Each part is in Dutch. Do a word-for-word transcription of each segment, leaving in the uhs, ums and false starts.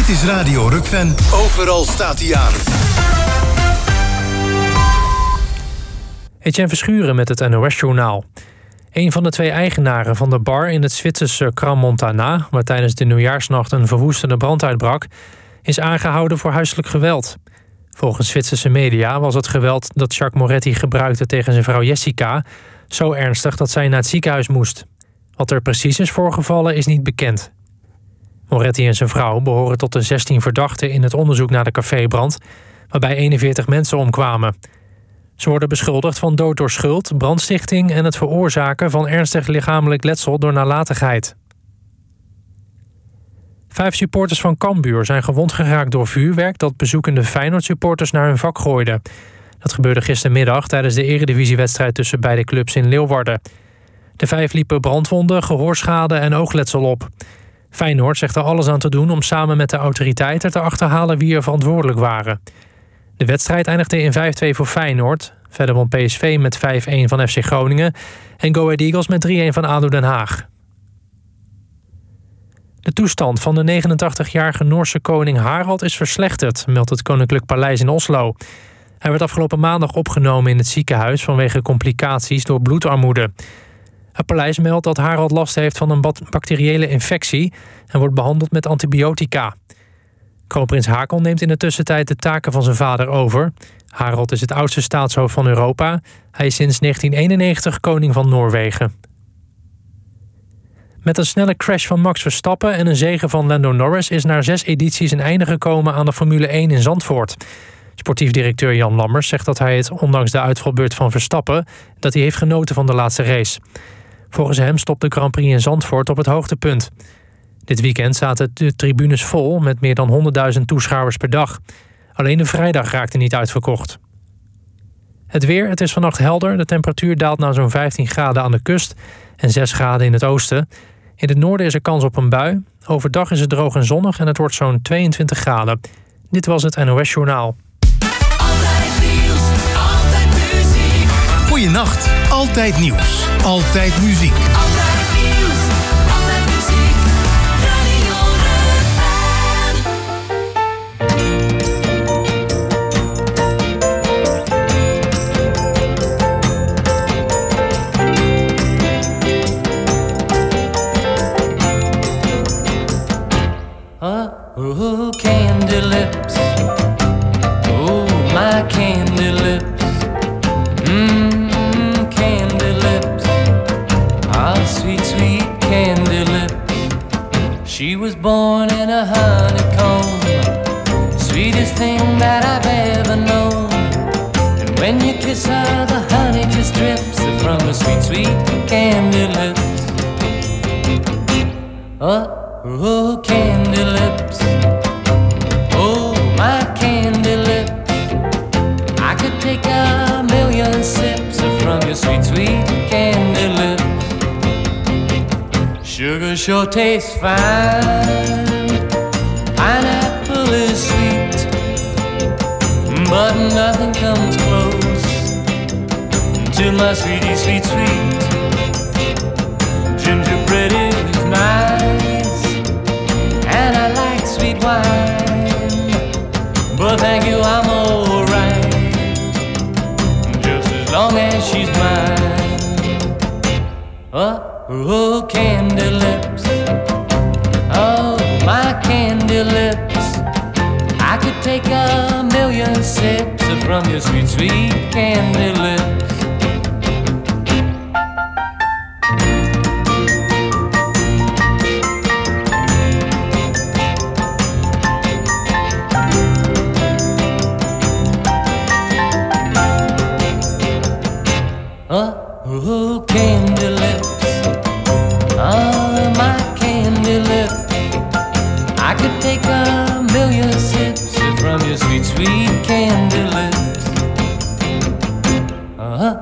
Dit is Radio Rukven. Overal staat hij aan. Etienne Verschuren met het N O S-journaal. Een van de twee eigenaren van de bar in het Zwitserse Crans-Montana, waar tijdens de nieuwjaarsnacht een verwoestende brand uitbrak, is aangehouden voor huiselijk geweld. Volgens Zwitserse media was het geweld dat Jacques Moretti gebruikte tegen zijn vrouw Jessica zo ernstig dat zij naar het ziekenhuis moest. Wat er precies is voorgevallen is niet bekend. Moretti en zijn vrouw behoren tot de zestien verdachten in het onderzoek naar de cafébrand, waarbij eenenveertig mensen omkwamen. Ze worden beschuldigd van dood door schuld, brandstichting en het veroorzaken van ernstig lichamelijk letsel door nalatigheid. Vijf supporters van Cambuur zijn gewond geraakt door vuurwerk dat bezoekende Feyenoord-supporters naar hun vak gooiden. Dat gebeurde gistermiddag tijdens de eredivisiewedstrijd tussen beide clubs in Leeuwarden. De vijf liepen brandwonden, gehoorschade en oogletsel op. Feyenoord zegt er alles aan te doen om samen met de autoriteiten te achterhalen wie er verantwoordelijk waren. De wedstrijd eindigde in vijf-twee voor Feyenoord. Verder won P S V met vijf-een van F C Groningen en Go Ahead Eagles met drie-een van A D O Den Haag. De toestand van de negenentachtigjarige Noorse koning Harald is verslechterd, meldt het Koninklijk Paleis in Oslo. Hij werd afgelopen maandag opgenomen in het ziekenhuis vanwege complicaties door bloedarmoede. Het paleis meldt dat Harald last heeft van een bacteriële infectie en wordt behandeld met antibiotica. Kroonprins Haakon neemt in de tussentijd de taken van zijn vader over. Harald is het oudste staatshoofd van Europa. Hij is sinds negentien eenennegentig koning van Noorwegen. Met een snelle crash van Max Verstappen en een zege van Lando Norris is na zes edities een einde gekomen aan de Formule één in Zandvoort. Sportief directeur Jan Lammers zegt dat hij het, ondanks de uitvalbeurt van Verstappen, dat hij heeft genoten van de laatste race. Volgens hem stopt de Grand Prix in Zandvoort op het hoogtepunt. Dit weekend zaten de tribunes vol met meer dan honderdduizend toeschouwers per dag. Alleen de vrijdag raakte niet uitverkocht. Het weer, het is vannacht helder. De temperatuur daalt naar zo'n vijftien graden aan de kust en zes graden in het oosten. In het noorden is er kans op een bui. Overdag is het droog en zonnig en het wordt zo'n tweeëntwintig graden. Dit was het N O S-journaal. Altijd nieuws, altijd muziek. Goeienacht, altijd nieuws, altijd muziek. Altijd nieuws, altijd muziek. Radio Rukven. Oh, candy lips. Oh, my candy lips. Mmm, candy lips. Ah, sweet, sweet candy lips. She was born in a honeycomb, sweetest thing that I've ever known. And when you kiss her, the honey just drips from her sweet, sweet candy lips. Oh, oh, candy lips. Oh, my candy lips. I could take a million sips from your sweet, sweet candy lips. Sugar sure tastes fine. Pineapple is sweet, but nothing comes close to my sweetie, sweet, sweet. Gingerbread is nice, and I like sweet wine, but thank you, I'm alright, just as long as she's mine. Oh, oh, candy lips. Oh, my candy lips. I could take a million sips from your sweet, sweet candy lips. Oh, oh, candy lips. Oh, my candy lips. I could take a million sips from your sweet, sweet candy lips. Uh-huh.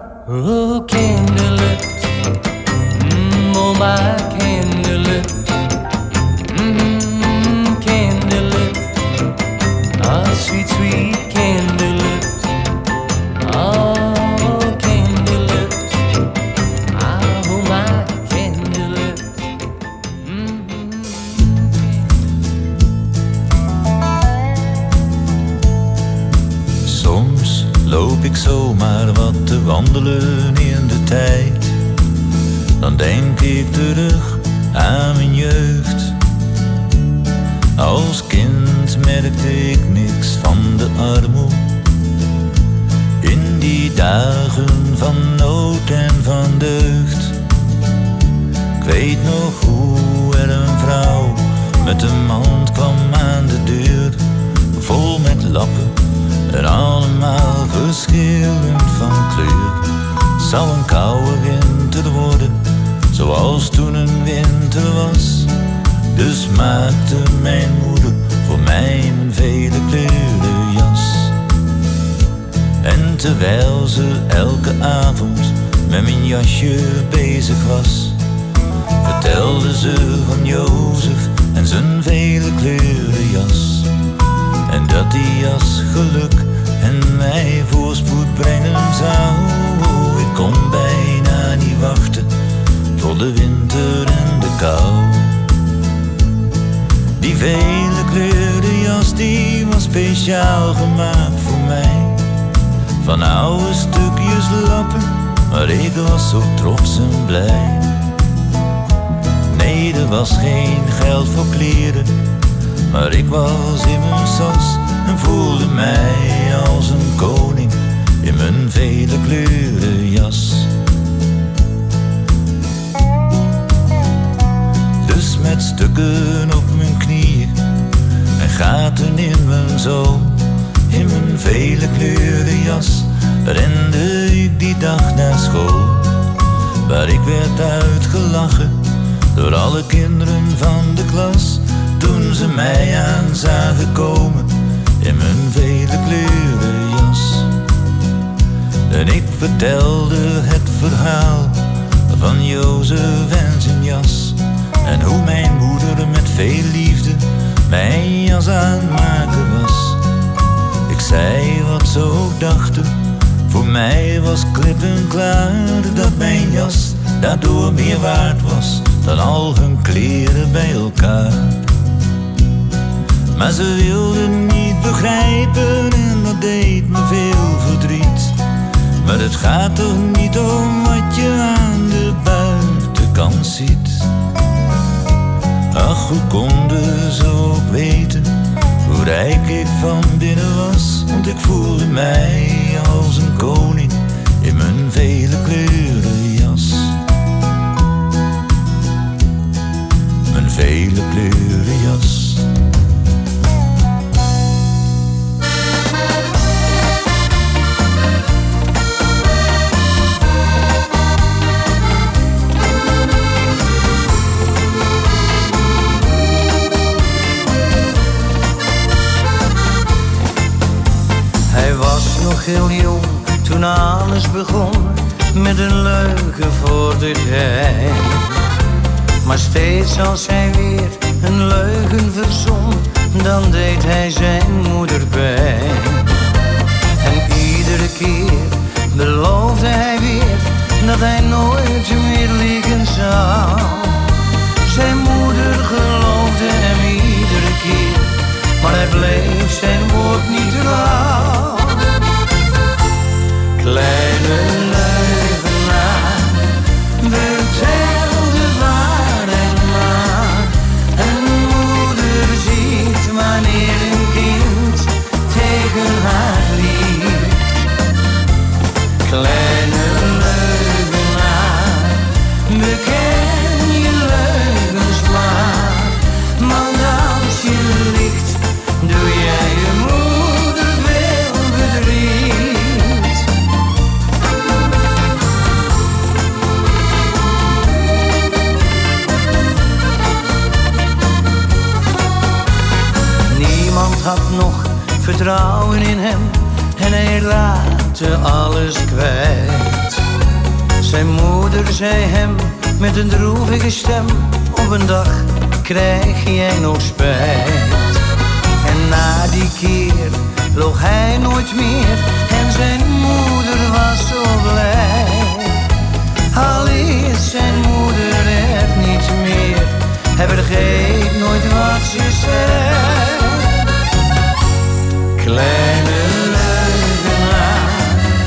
loop ik zomaar wat te wandelen in de tijd, dan denk ik terug aan mijn jeugd. Als kind merkte ik niks van de armoede, in die dagen van nood en van deugd. Ik weet nog hoe er een vrouw met een mand kwam aan de deur, vol met lappen en allemaal verschillend van kleur. Zou een koude winter worden, zoals toen een winter was. Dus maakte mijn moeder voor mij mijn vele kleuren jas. En terwijl ze elke avond met mijn jasje bezig was, vertelde ze van Jozef en zijn vele kleuren jas. En dat die jas geluk en mij voorspoed brengen zou. Oh, ik kon bijna niet wachten tot de winter en de kou. Die vele kleuren jas die was speciaal gemaakt voor mij, van oude stukjes lappen, maar ik was zo trots en blij. Nee, er was geen geld voor kleren, maar ik was in mijn sas en voelde mij als een koning in mijn vele kleuren jas. Dus met stukken op mijn knieën en gaten in mijn zool, in mijn vele kleuren jas rende ik die dag naar school, waar ik werd uitgelachen door alle kinderen van de klas, toen ze mij aan zagen komen in mijn vele kleuren jas. En ik vertelde het verhaal van Jozef en zijn jas, en hoe mijn moeder met veel liefde mijn jas aan het maken was. Ik zei wat ze ook dachten, voor mij was klip en klaar dat mijn jas daardoor meer waard was dan al hun kleren bij elkaar. Maar ze wilden niet begrijpen en dat deed me veel verdriet. Maar het gaat toch niet om wat je aan de buitenkant ziet. Ach, hoe konden ze ook weten hoe rijk ik van binnen was, want ik voelde mij als een koning in mijn vele kleuren jas. Mijn vele kleuren jas. Hij was nog heel jong toen alles begon, met een leugen voor de gein. Maar steeds als hij weer een leugen verzon, dan deed hij zijn moeder pijn. En iedere keer beloofde hij weer dat hij nooit meer liegen zou. Zijn moeder geloofde hem iedere keer, maar hij bleef zijn woord niet trouw. Kleine leugenaar, vertel de waarheid maar. Een moeder ziet wanneer een kind tegen haar liegt. Kleine leugenaar, beken je leugens maar. Want als je liegt, doe jij je moeder veel verdriet. Niemand had nog vertrouwen in hem en hij raakte alles kwijt. Zijn moeder zei hem met een droevige stem, op een dag krijg jij nog spijt. En na die keer loog hij nooit meer en zijn moeder was zo blij. Al is zijn moeder er niet meer, hij vergeet nooit wat ze zei. Kleine leugenaar,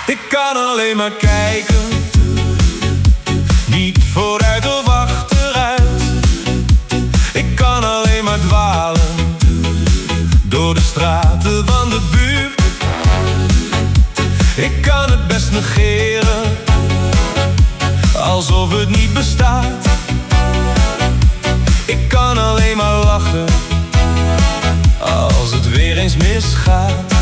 Ik kan alleen maar kijken, niet vooruit of achteruit. Ik kan alleen maar dwalen door de straten van de buurt. Ik kan het best negeren, alsof het niet bestaat. Ik kan alleen maar lachen, als het weer eens misgaat.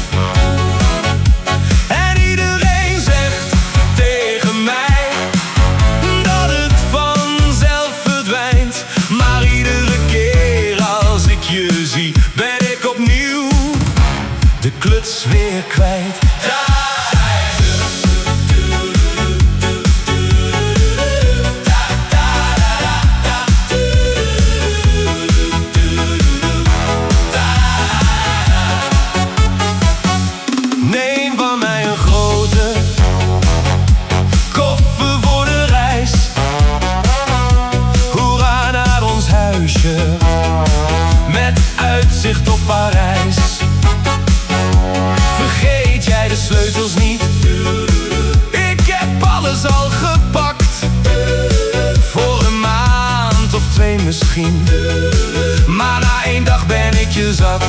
En iedereen zegt tegen mij dat het vanzelf verdwijnt. Maar iedere keer als ik je zie, ben ik opnieuw de kluts weer kwijt. Met uitzicht op Parijs. Vergeet jij de sleutels niet? Ik heb alles al gepakt. Voor een maand of twee misschien. Maar na één dag ben ik je zat.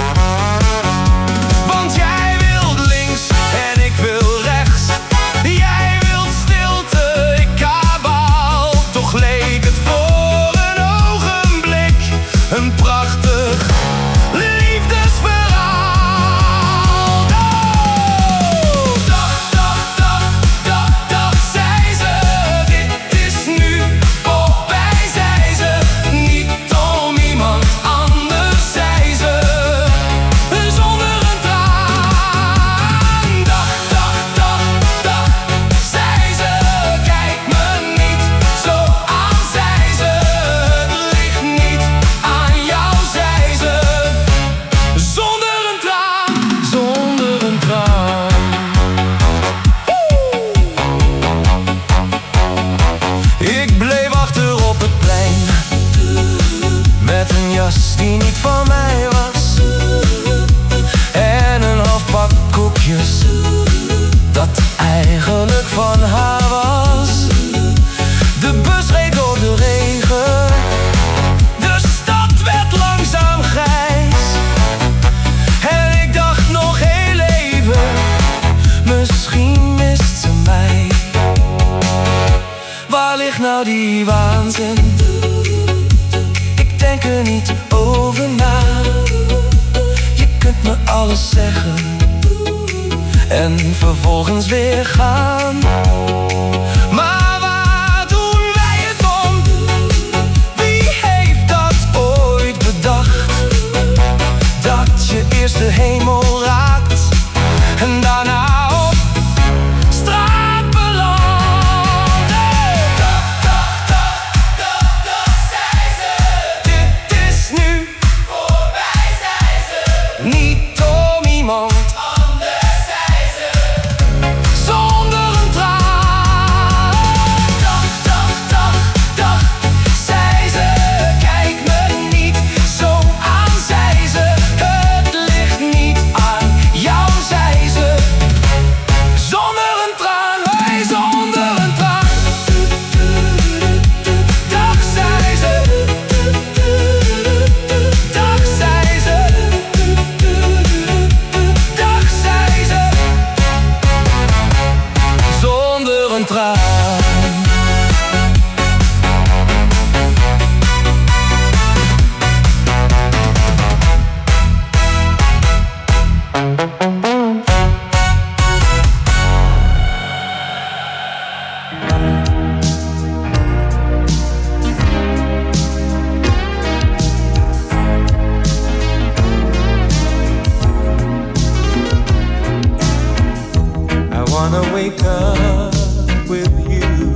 Want jij wilt links en ik wil rechts. Jij wilt stilte, ik kabaal. Toch leek het voor een ogenblik een prachtig liefdesverhaal. Oh, dag, dag, dag, dag, dag, zei ze. Dit is nu voorbij, zei ze. Niet om iemand anders, zei ze. Zonder een traan. Dag, dag, dag, dag, zei ze. Kijk me niet zo aan, zei ze. Het ligt niet aan jou, zei ze. Zonder een traan, zonder een traan. Ik bleef achter op het plein, met een jas die niet van mij was. En een half pak koekjes, dat eigenlijk van haar was. De bus reed door de regen, de stad werd langzaam grijs. En ik dacht nog heel even, misschien mist ze mij. Waar ligt nou die waanzin? Ik denk er niet over na. Je kunt me alles zeggen en vervolgens weer gaan. Maar waar doen wij het om? Wie heeft dat ooit bedacht? Dat je eerst de hemel raakt en daarna op straat belandt. Hey! Dag, dag, dag, dag, dag, zei ze. Dit is nu voorbij, zei ze. Niet om iemand anders, zei ze. Zonder een traan. Dag, dag, dag, dag, zei ze. Kijk me niet zo aan, zei ze. Het ligt niet aan jou, zei ze. Zonder een traan, hey, zonder een traan. Dag, zei ze. Dag, zei ze. Dag, zei ze. Zonder een traan. I wanna wake up with you.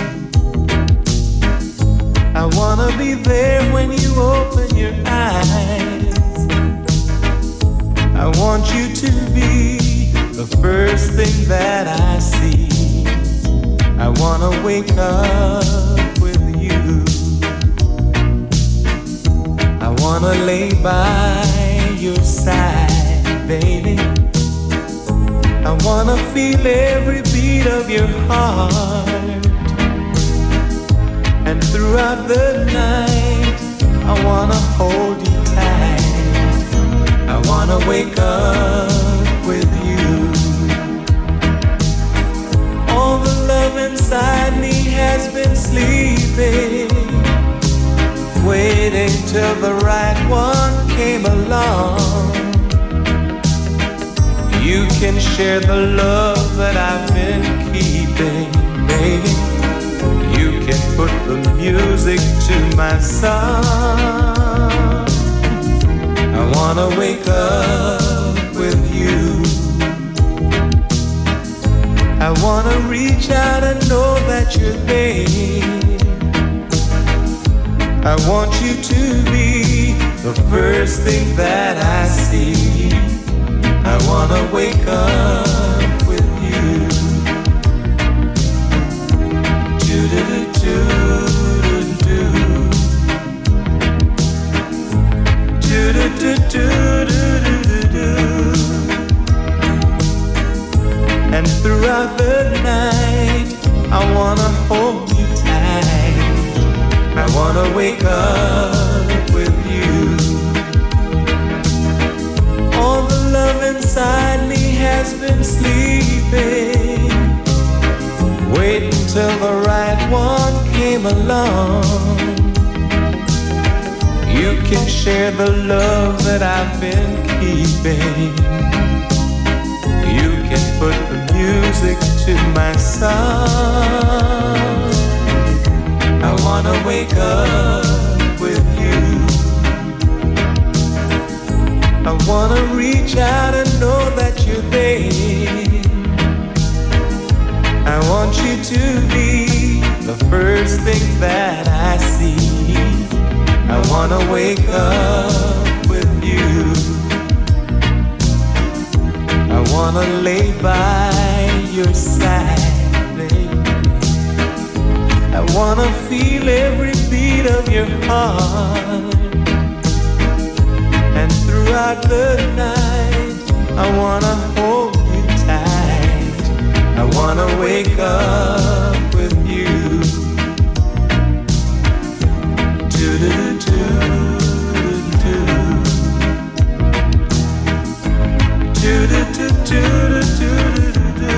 I wanna be there when you open your eyes. I want you to be the first thing that I see. I wanna wake up with you. I wanna lay by your side, baby. I I wanna feel every beat of your heart. And throughout the night, I wanna hold you tight. I wanna wake up with you. All the love inside me has been sleeping, waiting till the right one came along. You can share the love that I've been keeping, baby. You can put the music to my song. I wanna wake up with you. I wanna reach out and know that you're there. I want you to be the first thing that I see. I wanna wake up with you. Do-do-do-do-do-do. Do-do-do-do-do-do-do. And throughout the night, I wanna hold you tight. I wanna wake up with you. All the love inside me has been sleeping, waiting till the right one came along. You can share the love that I've been keeping. You can put the music to my song. I wanna wake up with you. I wanna reach out and know that you're there. I want you to be the first thing that I see. I wanna wake up with you. I wanna lay by your side, baby. I wanna feel every beat of your heart. And throughout the night, I wanna hold you tight. I wanna wake up with you. Do-do-do-do-do. Do-do-do-do-do-do-do.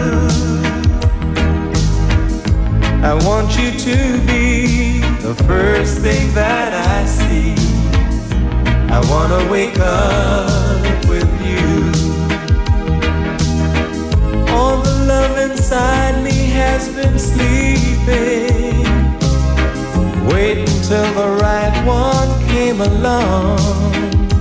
I want you to be the first thing that I see. I wanna wake up with you. All the love inside me has been sleeping, waiting till the right one came along.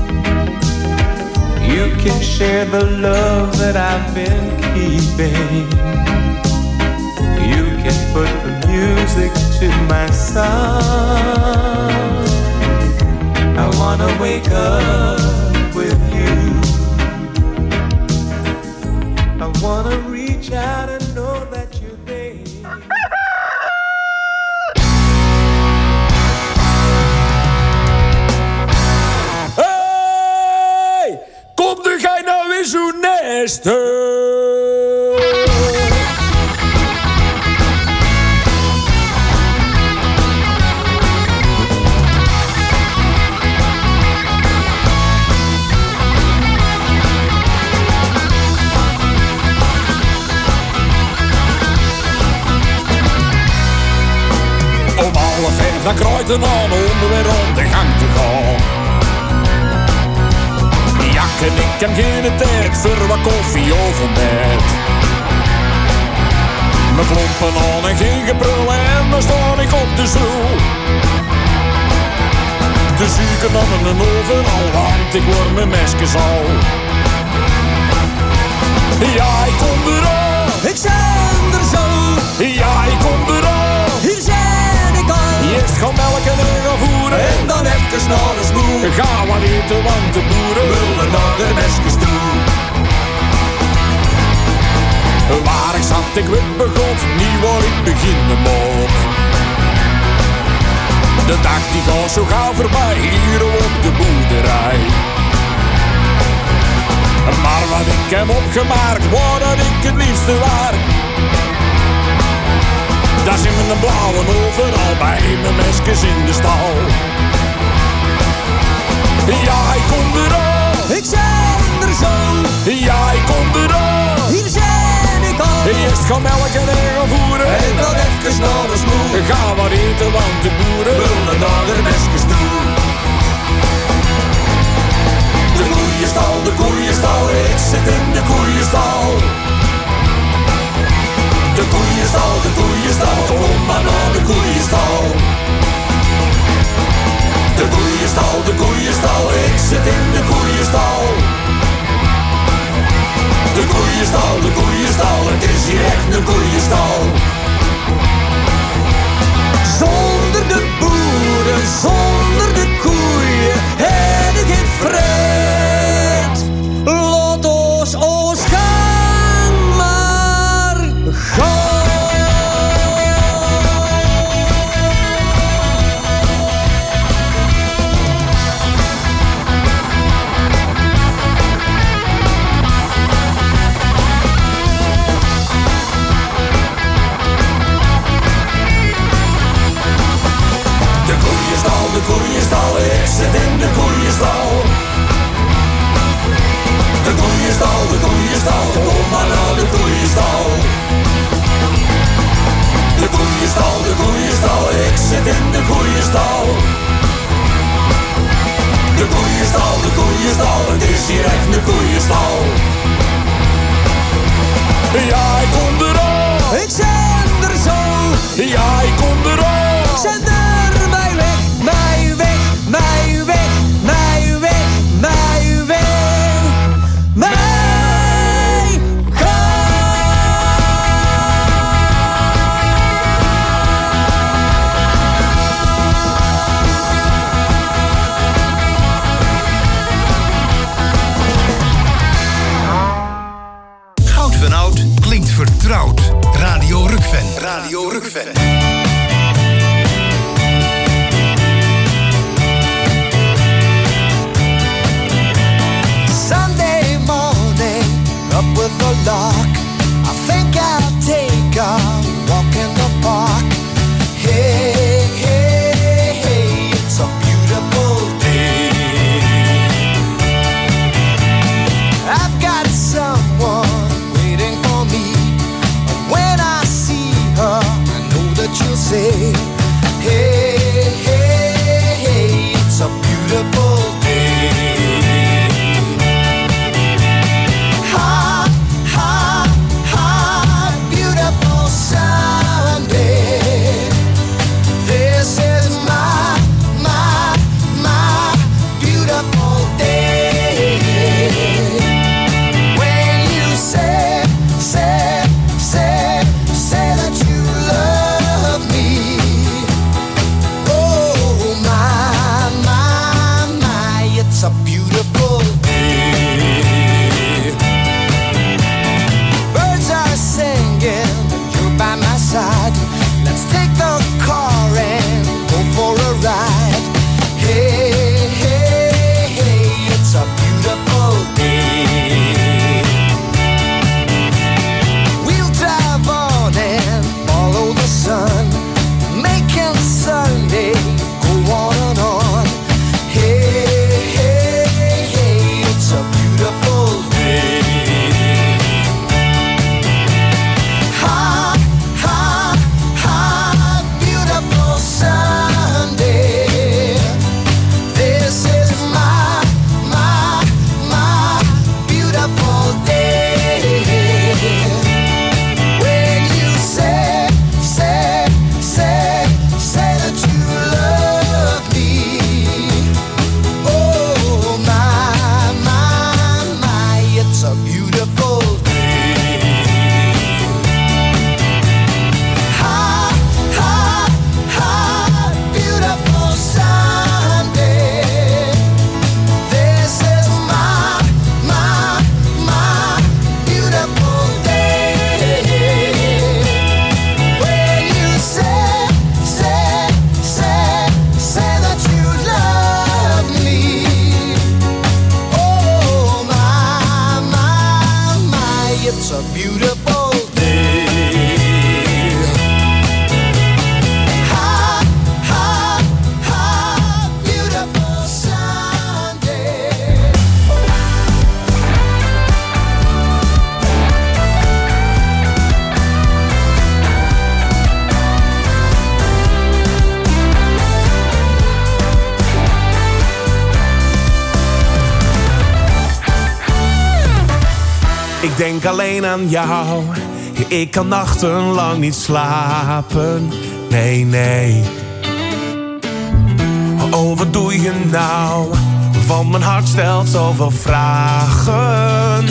You can share the love that I've been keeping. You can put the music to my song. I wanna wake up with you. I wanna reach out and know that you're there. Hey, kom er gij nou weer zo nesten? Dan kruiden aan om weer om de gang te gaan. Jak en ik heb geen tijd voor wat koffie of ontbijt. Mijn klompen aan en geen gebrul en dan sta ik op de stoel. De zuiken aan en overal, want ik word mijn mesjes al. Ja, ik kom eraan. Ik zijn er zo. Ja, ik kom eraan. Hier zijn ik al. Eerst gaan melken en gaan voeren. En dan even naar de smoel. Ga wat eten, want de boeren willen naar de mesjes toe. Waar ik zat, ik weet begon, niet waar ik beginnen moet. De dag die gaat zo gauw voorbij, hier op de boerderij. Maar wat ik heb opgemerkt, wat dat ik het liefste werk. Daar zijn mijn blauwen overal bij mijn meskes in de stal. Ja, ik kom erop. Ik zijn er zo. Ja, ik kom erop. Hier zijn ik al. Eerst gaan melken en gaan voeren. En dan even naar de smoel. Ga maar eten, want de boeren willen naar de meskes toe. De koeienstal, de koeienstal, ik zit in de koeienstal. De koeienstal, de koeienstal, kom maar naar de koeienstal. De koeienstal, de koeienstal, ik zit in de koeienstal. De koeienstal, de koeienstal, het is hier echt een koeienstal. Zonder de boeren, zonder de koeien, heb ik geen vreed. Laat ons ons gaan maar gaan. De koeienstal, ik zit in de koeienstal. De koeienstal, de koeienstal, kom maar naar de koeienstal. De koeienstal, de koeienstal, ik zit in de koeienstal. De koeienstal, de koeienstal, het is hier echt een koeienstal. Ja, ik kom erop. Ik zend er zo. Ja, ik kom erop. Ik zend er mij weg. Mij weg, mij weg, mij weg, mij weg, mij Goud van Oud klinkt vertrouwd. Radio Rukven. Radio Rukven. Up with the lark, I think I'll take a walk in the park. Hey, hey, hey, it's a beautiful day. I've got someone waiting for me. When I see her, I know that you'll say, hey, hey, hey, it's a beautiful day. Beautiful Ik denk alleen aan jou. Ik kan nachtenlang niet slapen. Nee, nee. Oh, wat doe je nou? Want mijn hart stelt zoveel vragen.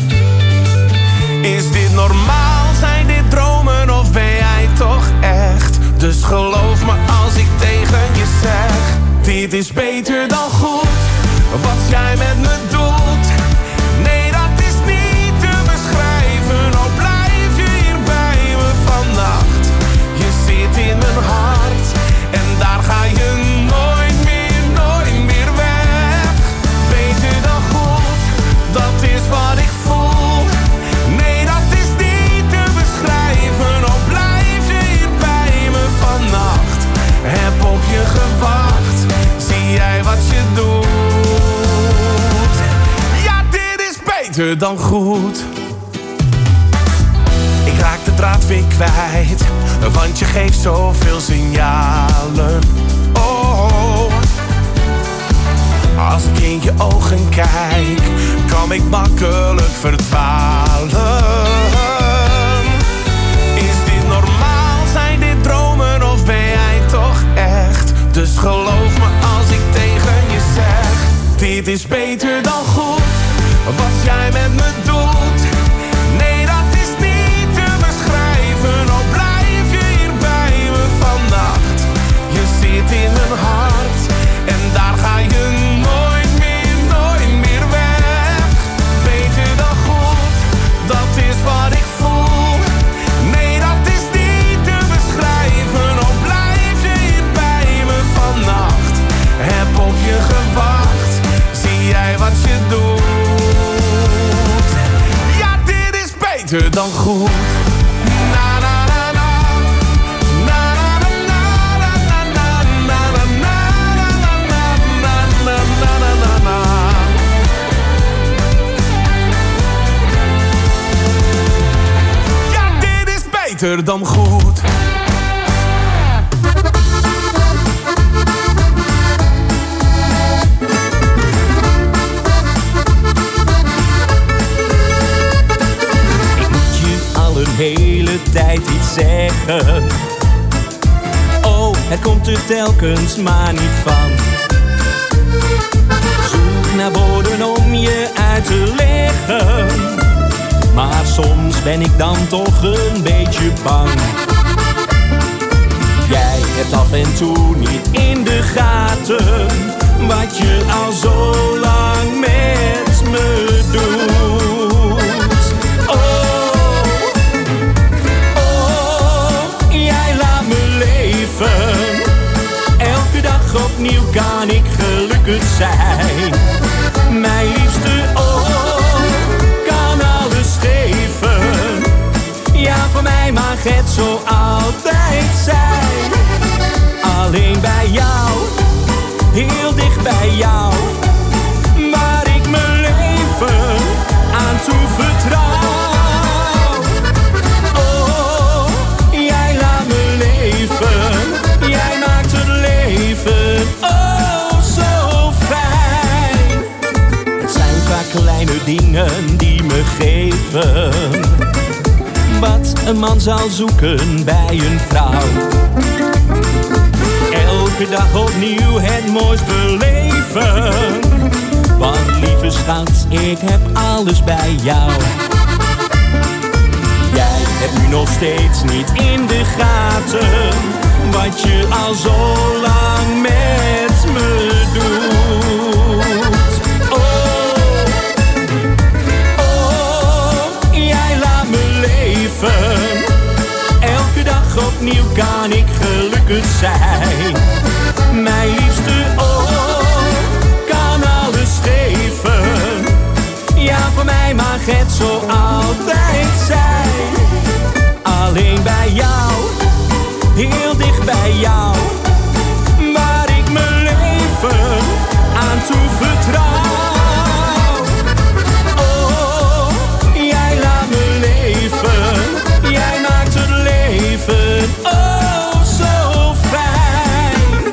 Is dit normaal? Zijn dit dromen? Of ben jij toch echt? Dus geloof me als ik tegen je zeg: dit is beter dan goed. Wat jij met me doet, nee, dat is niet te beschrijven. Oh, blijf je hier bij me vannacht. Je zit in mijn hart en daar ga je nooit meer, nooit meer weg. Beter dan goed, dat is wat ik voel. Nee, dat is niet te beschrijven. Oh, blijf je hier bij me vannacht. Heb op je gewacht, zie jij wat je doet. Beter dan goed. Ik raak de draad weer kwijt, want je geeft zoveel signalen. Oh, als ik in je ogen kijk, kan ik makkelijk verdwalen. Is dit normaal? Zijn dit dromen? Of ben jij toch echt? Dus geloof me als ik tegen je zeg: dit is beter dan goed. Wat jij met me doet, nee, dat is niet te beschrijven. Oh, blijf je hier bij me vannacht. Je zit in mijn hart en daar ga je nooit meer, nooit meer weg. Beter dan goed, dat is wat ik voel. Nee, dat is niet te beschrijven. Oh, blijf je hier bij me vannacht. Heb op je gewacht, zie jij wat je doet. Beter dan goed. Na na na na. Na na na na na na na na na na na. Ja, dit is beter dan goed. Een hele tijd iets zeggen. Oh, het komt er telkens maar niet van. Zoek naar woorden om je uit te leggen, maar soms ben ik dan toch een beetje bang. Jij hebt af en toe niet in de gaten wat je al zo lang met me doet. Elke dag opnieuw kan ik gelukkig zijn. Mijn liefste, oh, kan alles geven. Ja, voor mij mag het zo altijd zijn. Alleen bij jou, heel dicht bij jou, waar ik mijn leven aan toe vertrouw. Oh, jij laat me leven. Jij maakt het leven oh zo fijn. Het zijn vaak kleine dingen die me geven wat een man zal zoeken bij een vrouw. Elke dag opnieuw het mooist beleven. Want lieve schat, ik heb alles bij jou. Jij hebt nu nog steeds niet in de gaten wat je al zo lang met me doet. Oh, oh, jij laat me leven. Elke dag opnieuw kan ik gelukkig zijn. Mijn liefste, oh, kan alles geven. Ja, voor mij mag het zo altijd zijn. Alleen bij jou, heel dicht bij jou, waar ik mijn leven aan toe vertrouw. Oh, jij laat me leven, jij maakt het leven oh zo fijn.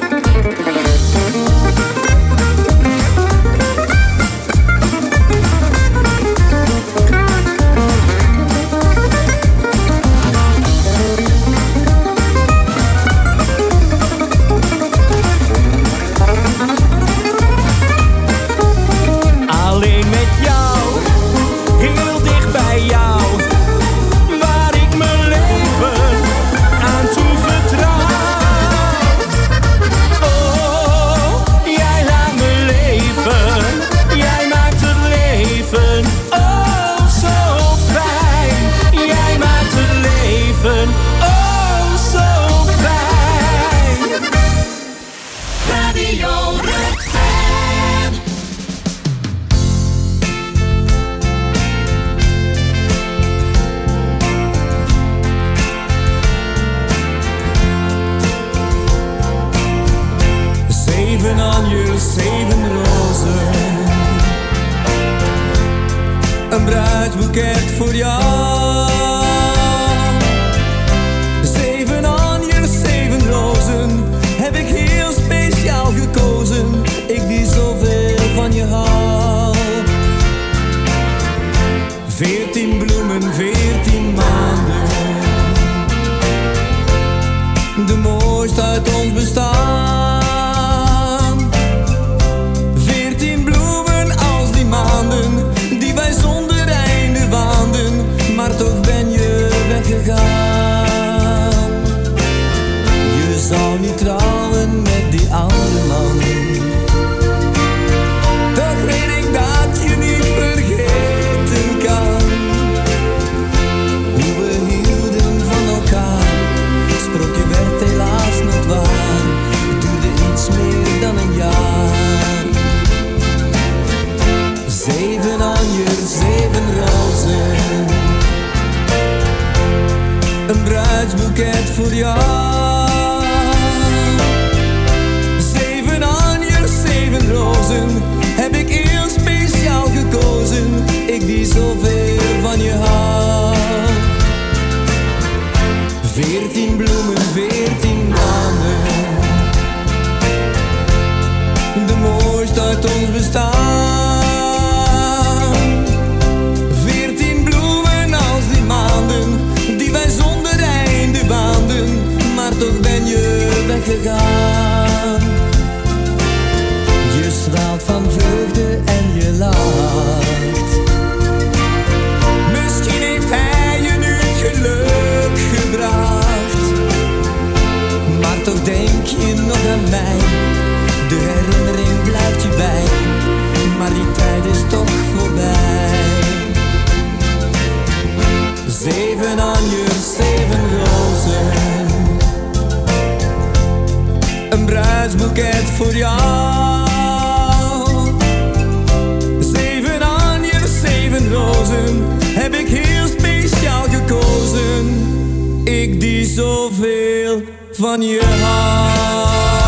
bruidsboeket voor jou. Zeven anjers, zeven rozen heb ik heel speciaal gekozen. Ik die zoveel van je hou. Veertien bloemen, veertien maanden. De mooiste uit ons bestaan. Veertien bloemen als die maanden die wij zonder einde baanden. Maar toch ben je weggegaan. Je straalt van vreugde en je lacht. Misschien heeft hij je nu het geluk gebracht. Maar toch denk je nog aan mij. De herinnering blijft je bij. Maar die tijd is toch voorbij. Zeven anjers, zeven rozen. Een bruidsboeket voor jou. Zeven anjers, zeven rozen heb ik heel speciaal gekozen. Ik die zoveel van je hou.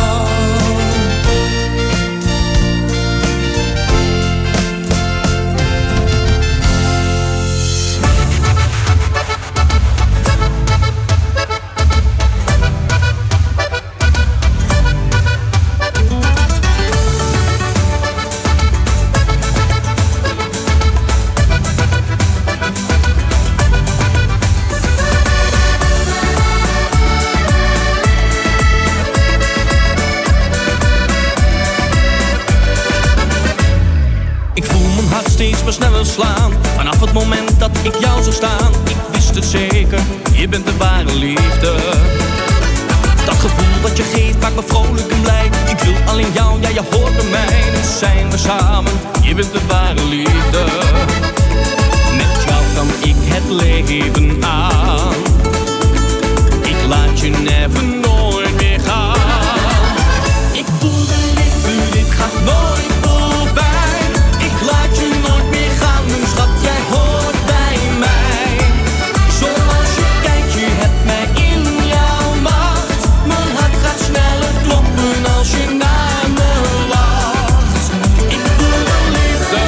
Steeds maar sneller slaan. Vanaf het moment dat ik jou zou staan. Ik wist het zeker, je bent de ware liefde. Dat gevoel dat je geeft maakt me vrolijk en blij. Ik wil alleen jou, ja je hoort bij mij. Nu zijn we samen, je bent de ware liefde. Met jou kan ik het leven aan. Ik laat je never nooit meer gaan. Ik voel de liefde, dit gaat nooit voorbij. Ik laat je nooit meer gaan, mijn schat, jij hoort bij mij. Zoals je kijkt, je hebt mij in jouw macht. Mijn hart gaat sneller kloppen als je naar me lacht. Ik voel de liefde.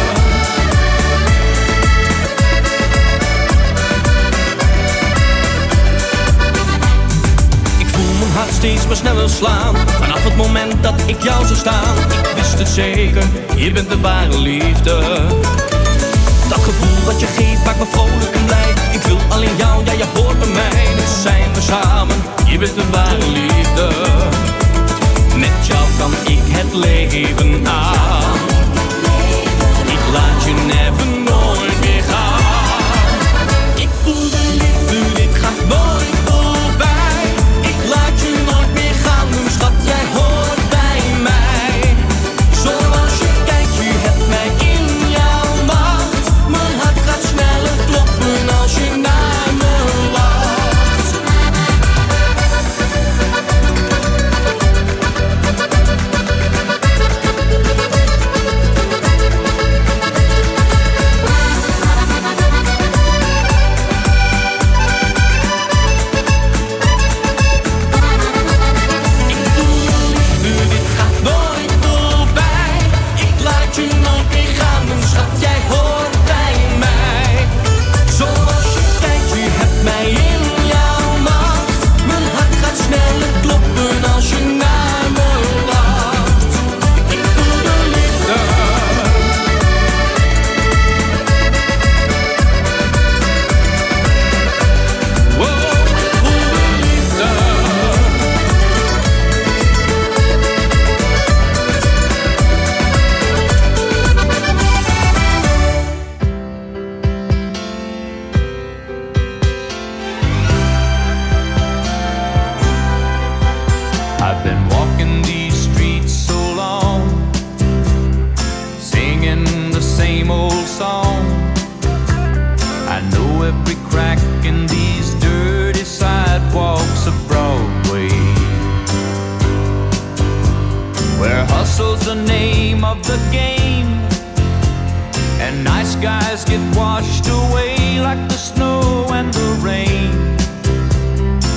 Ik voel mijn hart steeds maar sneller slaan. Vanaf het moment dat ik jou zou staan. Ik wist het zeker, je bent de ware liefde. Dat gevoel dat je geeft maakt me vrolijk en blij. Ik wil alleen jou, ja je hoort bij mij. Dus zijn we samen, je bent de ware liefde. Met jou kan ik het leven aan. Ik laat je never nooit meer gaan. Ik voel de liefde, dit gaat nooit voorbij. Ik laat je nooit meer gaan, mijn schat, jij hoort bij mij. Zoals je kijkt, je hebt mij in jouw macht. Mijn hart gaat sneller kloppen als je naar me lacht. hustle's the name of the game, and nice guys get washed away like the snow and the rain.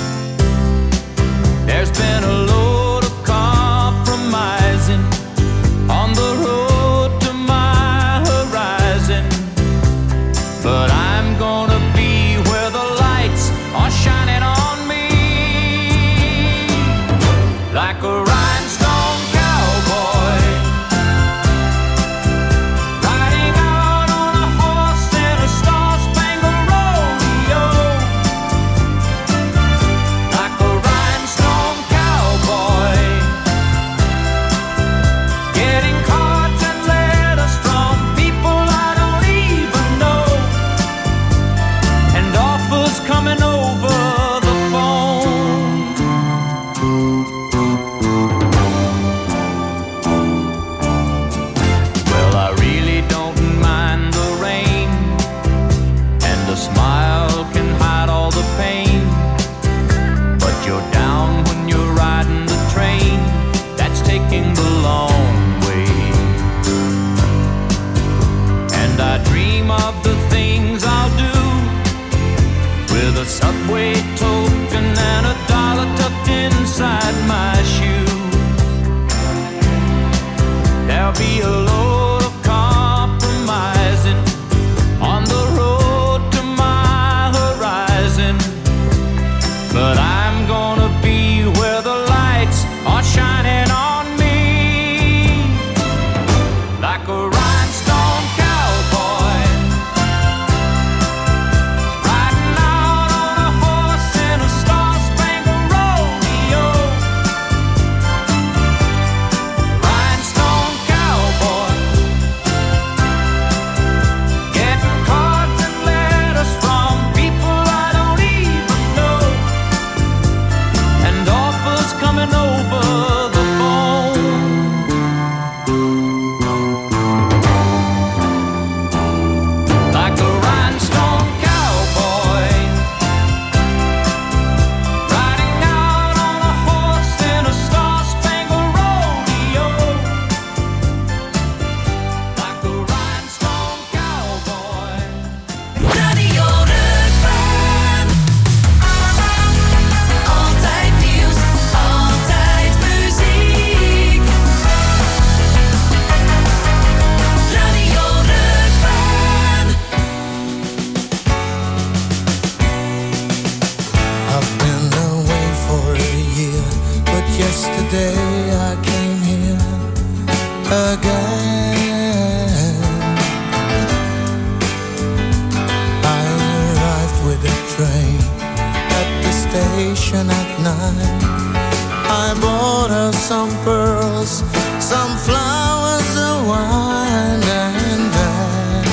station at night. I bought her some pearls, some flowers, a wine and dine.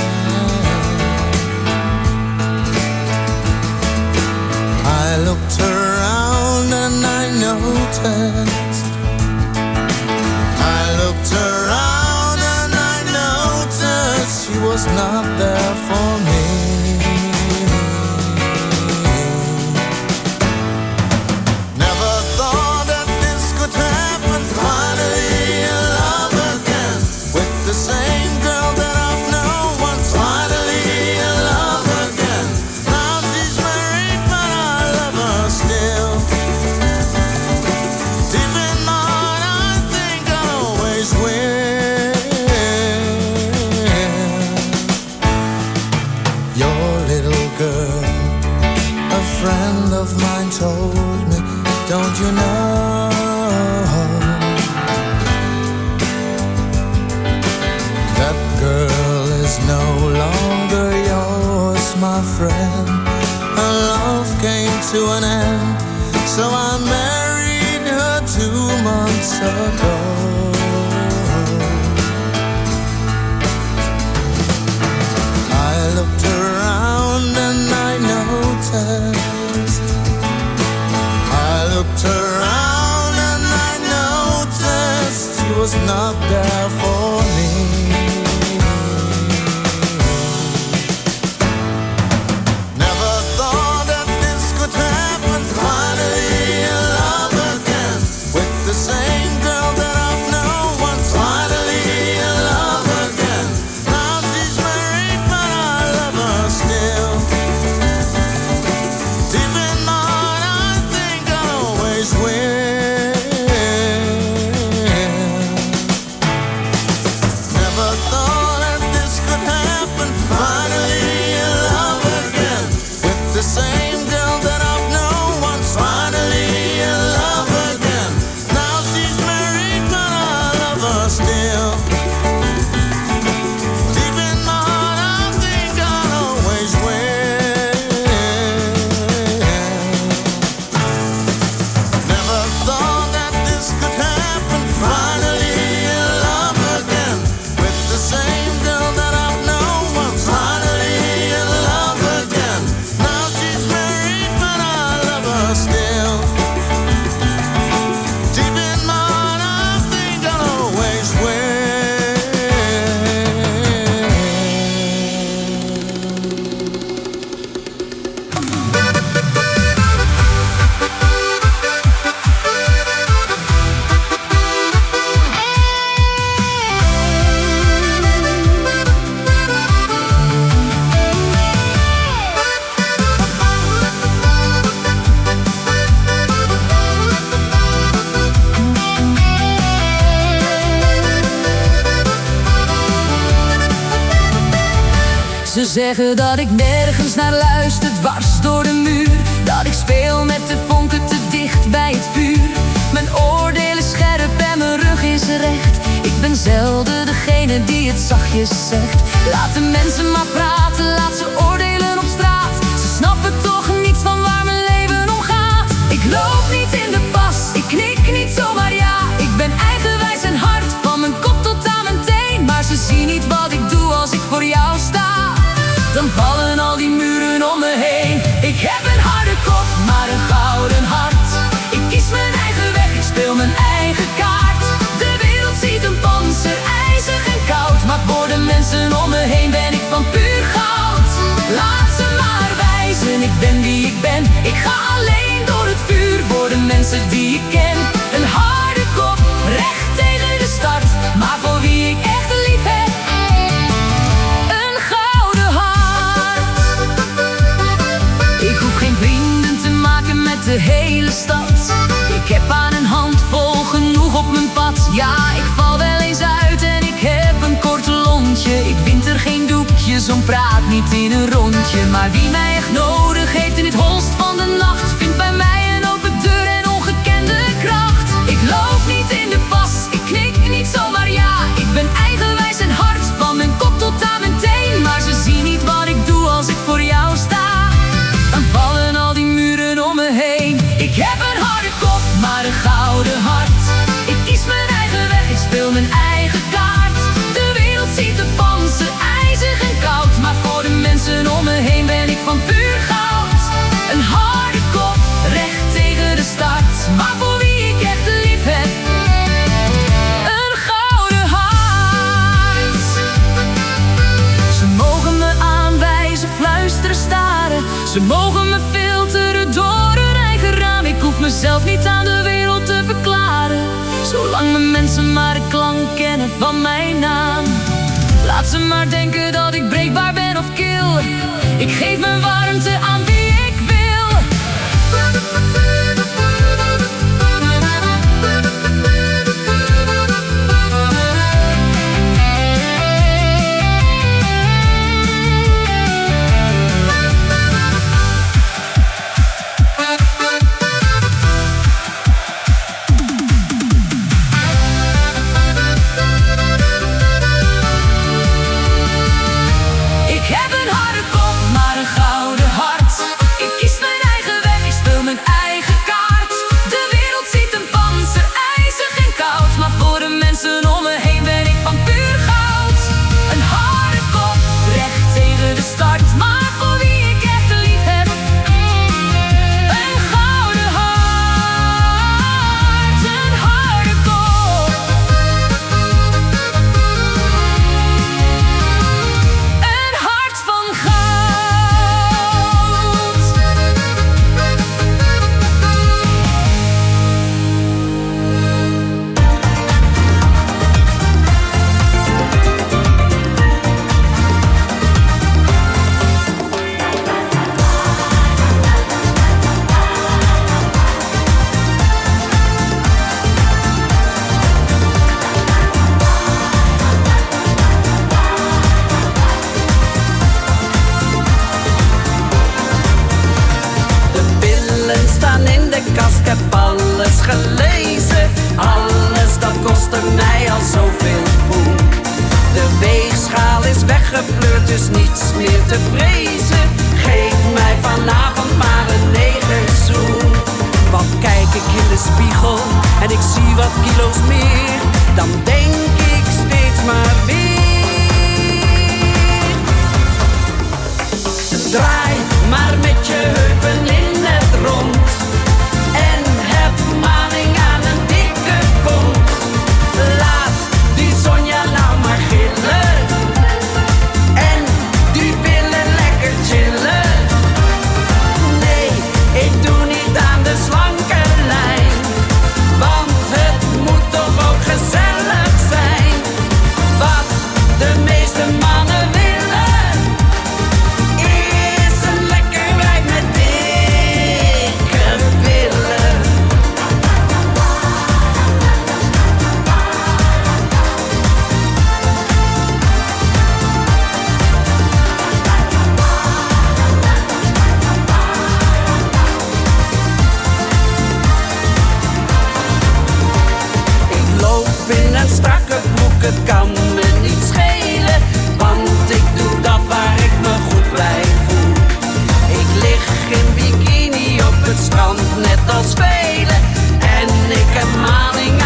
I looked around and I noticed. I looked around and I noticed she was not there for me. Told me, don't you know that girl is no longer yours, my friend. Her love came to an end, so I married her two months ago. I looked around and I noticed. Looked around and I noticed she was not there for me. Never thought that this could happen. Finally in love again with the same girl that I've known. Finally in love again. Now she's married but I love her still. Deep in my will. Never thought that this could happen. Finally in love again with the same girl that I've known once. Finally in love again. Now she's married but I love her still. Deep in my heart I think I'll always win. Ze zeggen dat ik nergens naar luister, dwars door de muur. Dat ik speel met de vonken te dicht bij het vuur. Mijn oordeel is scherp en mijn rug is recht. Ik ben zelden degene die het zachtjes zegt. Laat de mensen maar praten, laat ze oordelen op straat. Ze snappen toch niets van waar mijn leven om gaat. Ik loop niet in de pas, ik knik niet zomaar ja. Ik ben eigenwijs en hard, van mijn kop tot aan mijn teen. Maar ze zien niet wat ik doe als ik voor jou sta. Dan vallen al die muren om me heen. Ik heb een harde kop, maar een gouden hart. Ik kies mijn eigen weg, ik speel mijn eigen kaart. De wereld ziet een panzer, ijzig en koud. Maar voor de mensen om me heen ben ik van puur goud. Laat ze maar wijzen, ik ben wie ik ben. Ik ga alleen door het vuur voor de mensen die ik ken. Een harde kop, recht tegen de start. Maar voor wie ik echt lief heb. De hele stad. Ik heb aan een handvol genoeg op mijn pad. Ja, ik val wel eens uit en ik heb een kort lontje. Ik wind er geen doekje, zo'n praat niet in een rondje. Maar wie mij echt nodig heeft in het holst van de nacht, vindt bij mij een open deur en ongekende kracht. Ik loop niet in de pas, ik knik niet zomaar ja. Ik ben eigenwijs en hard, van mijn kop tot aan mijn teen. Maar ze zien niet wat ik doe als ik voor jou sta. Dan vallen al die muren om me heen. Ik heb een harde kop, maar een gouden hart. Ik kies mijn eigen weg, ik speel mijn eigen kaart. De wereld ziet de panzer ijzig en koud, maar voor de mensen om me heen ben ik van puur goud. Een harde kop, recht tegen de start, maar voor wie ik echt lief heb, een gouden hart. Ze mogen me aanwijzen, fluisteren, staren. Ze mogen me filteren door hun eigen raam. Ik hoef mezelf niet aan de wereld te verklaren, zolang mijn mensen maar de klank kennen van mijn naam. Laat ze maar denken dat ik breekbaar ben of kil. Ik geef mijn warmte aan wie ik wil.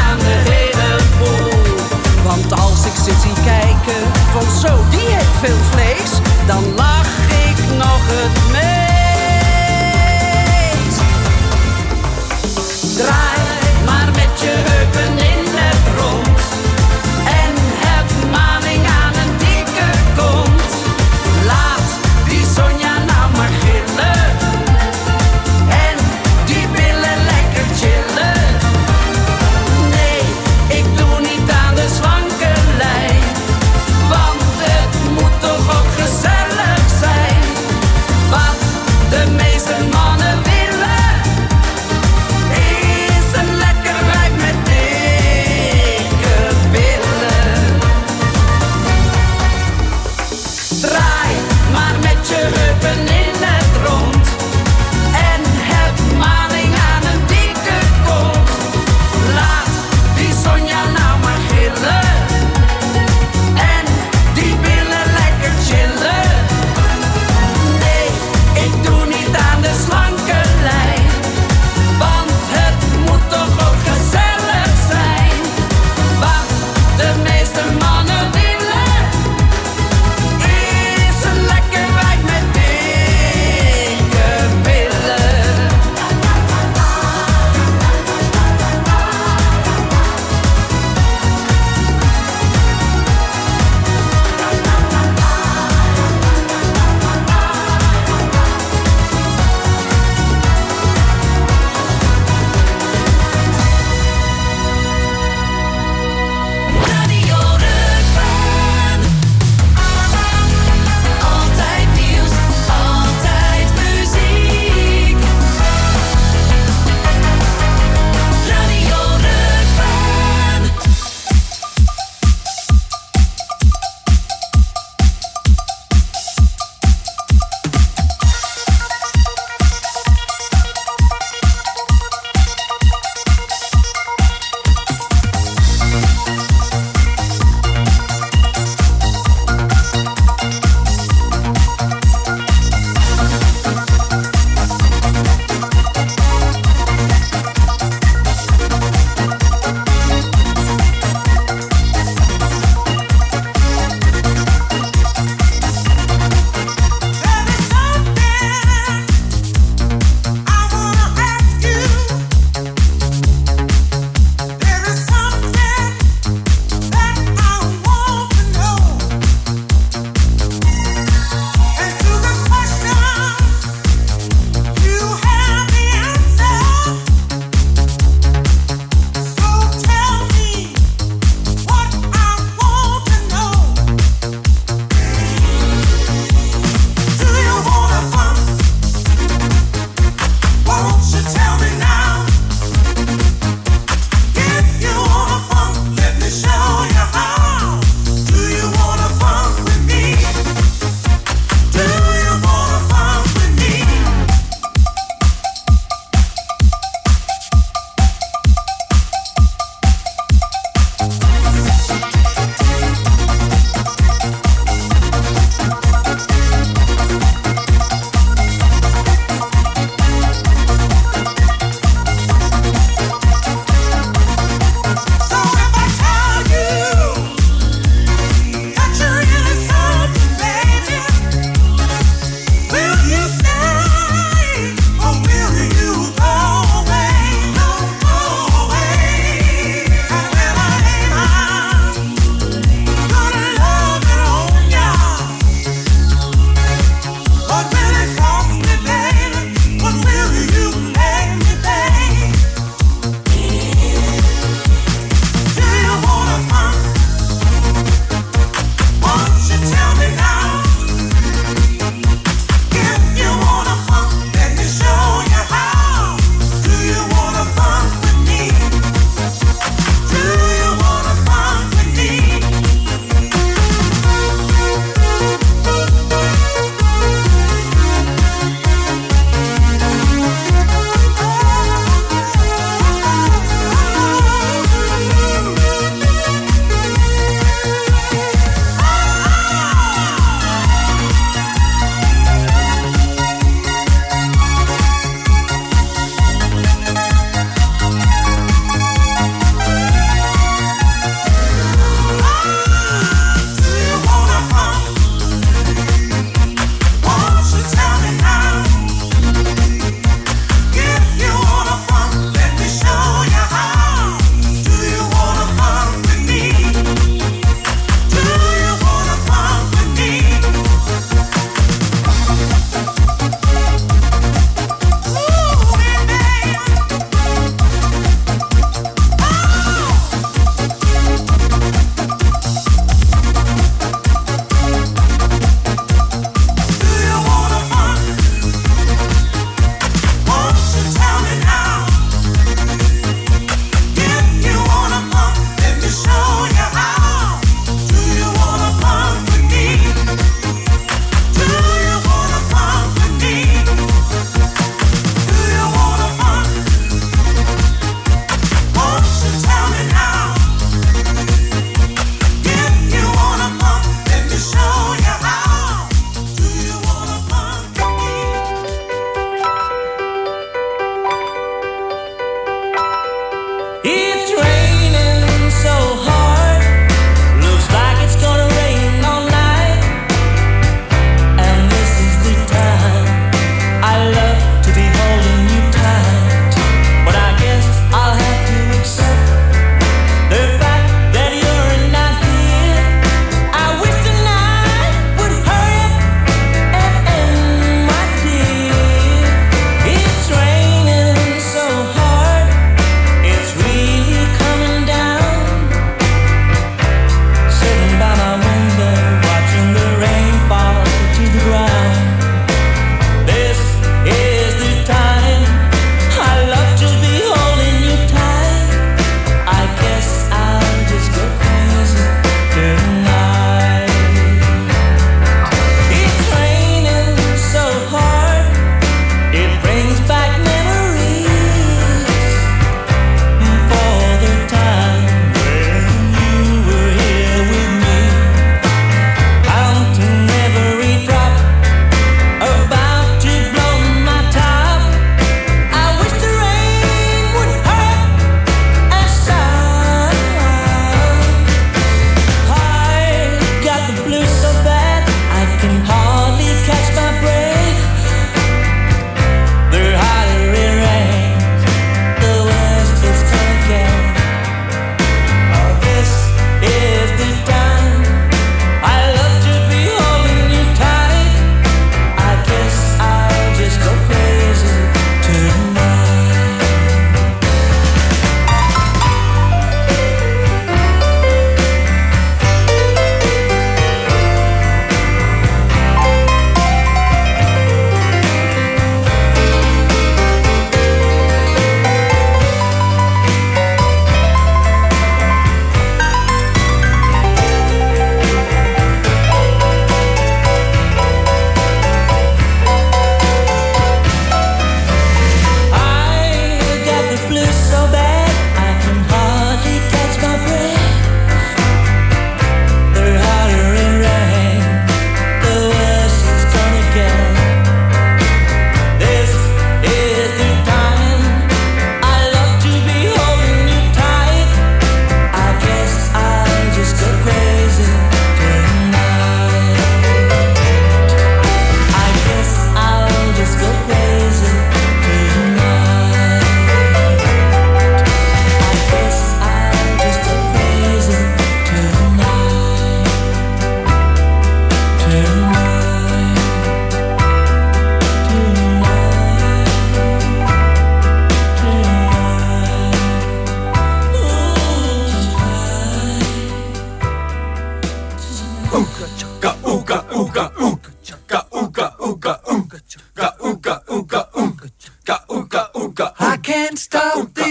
Van zo, die heeft veel